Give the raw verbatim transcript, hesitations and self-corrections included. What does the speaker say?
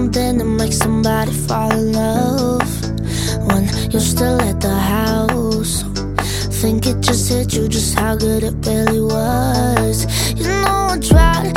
something to make somebody fall in love when you're still at the house. Think it just hit you just how good it really was. You know I tried